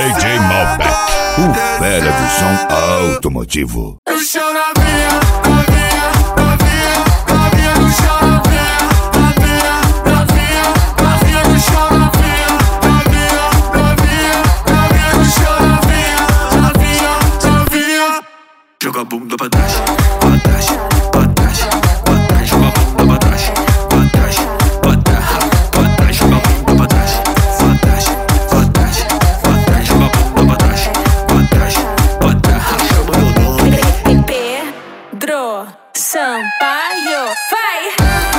DJ Malbec, o fera do som automotivo. No chão novinha, novinha, novinha, novinha no chão novinha, novinha, novinha, novinha no chão novinha, novinha, novinha, novinha no chão novinha, novinha, novinha. Joga a bunda pra trás, pra trás, pra trás, pra trás. Joga a bunda pra trás, pra trás, pra trás, pra trás. Joga a bunda pra trás, pra trás, pra trás, pra trás. Joga a bunda pra trás, pra trás, pra trás. Chama meu nome. Pedro Sampaio, vai!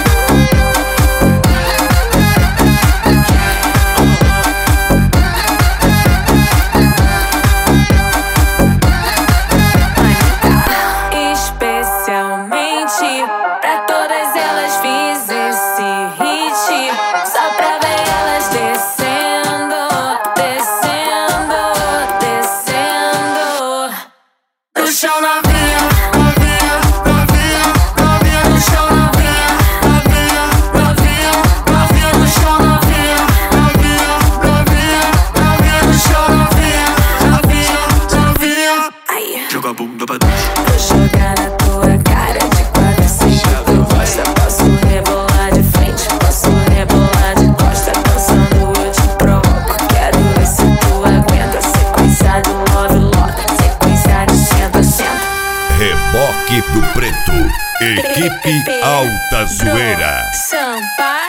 Especialmente pra todas elas fiz esse hit, só pra ver elas descendo, descendo, descendo. No chão novinha, novinha, novinha, novinha no chão novinha, novinha, novinha, novinha no chão novinha, novinha, novinha, novinha no chão novinha, novinha, novinha. Aí, Joga a bunda pra trás. vou jogar na tua cara de quatro, sei que tu gosta. Posso rebolar de frente, posso rebolar de costa. Dançando eu te provoco, quero ver se tu aguenta. Sequência do love lock, sequência de senta, senta. Reboque do Preto, equipe Alta Zoeira. Sampaio.